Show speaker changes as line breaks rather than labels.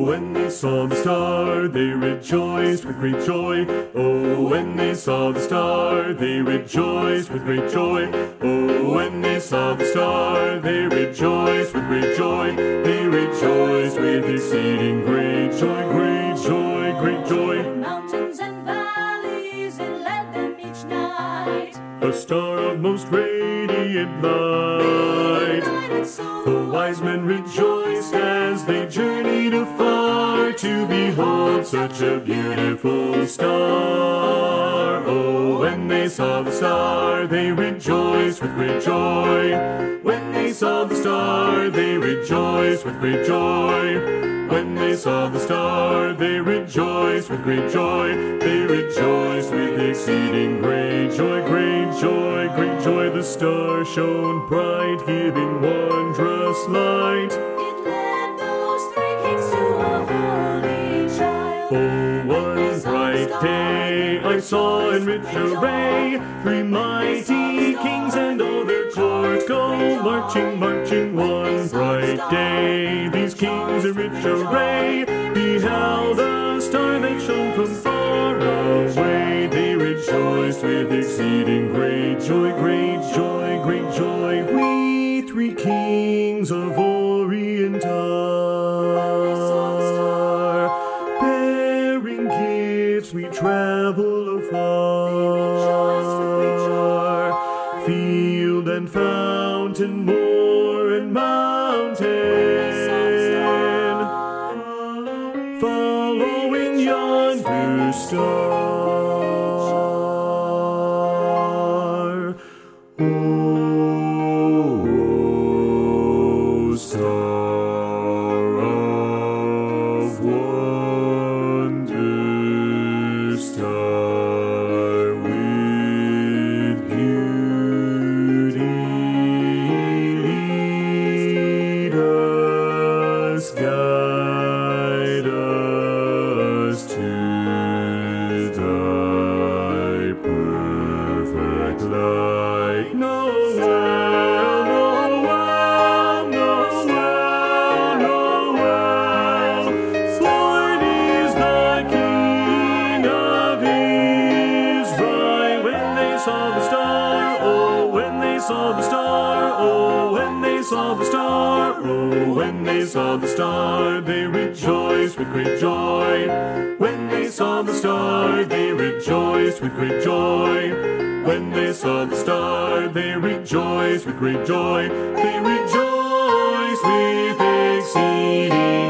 when they saw the star, they rejoiced with great joy. Oh, when they saw the star, they rejoiced with great joy. Oh, when they saw the star, they rejoiced with great joy. They rejoiced with exceeding great joy, great joy, great joy.
Mountains and valleys, it led them each night.
A star of most radiant light. The wise men rejoiced as they journeyed afar to behold such a beautiful star. Oh, when they saw the star, they rejoiced with great joy. When they saw the star, they rejoiced with great joy. When they saw the star, they rejoiced with great joy. They rejoiced with exceeding great joy, great joy, great joy. The star shone bright, giving wondrous light.
It led those three kings to a holy child.
Oh, one bright day I saw in rich array 3 mighty kings and all their court go marching, marching. One bright day these kings in rich array beheld a star that shone from far away. They rejoiced with exceeding great joy, great joy, great joy. We 3 kings of Orient are, bearing gifts we travel afar. Field and fountain, moor and mountain, following yonder star. Oh, star of wonder, star with beauty, lead us, guide us to thy perfect light. Noel, Lord is the King of Israel. When they saw the star, oh, when they saw the star, oh, when they saw the star, oh, when they saw the star, they rejoiced with great joy. When they saw the star, they rejoiced with great joy. When they saw the star, they rejoiced with great joy. They rejoiced with exceeding